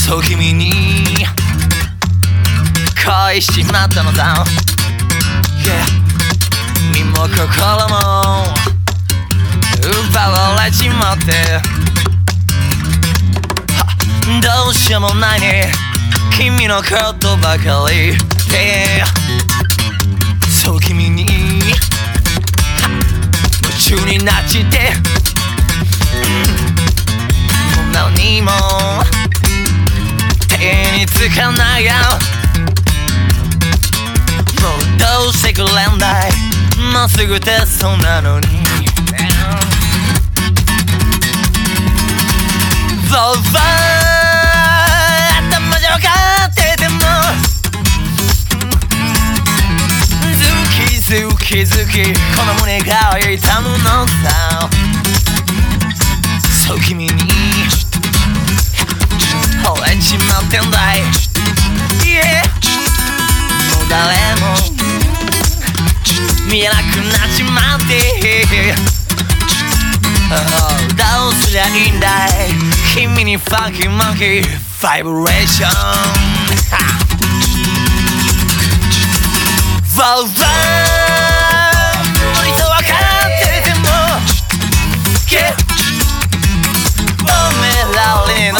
そう君に恋しちまったのだ、身も心も奪われちまって、どうしようもないね君のことばかりで、そう君に夢中になっちって、もう何も手につかないよ、もうどうしてくれんだい、もうすぐテストなのに、そうそう頭じゃ分かってても好きこの胸が痛むのさ、そう君に惚れちまってんだい、もう誰も見えなくなっちまって、どうすりゃいいんだい君にファンキーモンキーファイブレーション、無理と分かってても止められない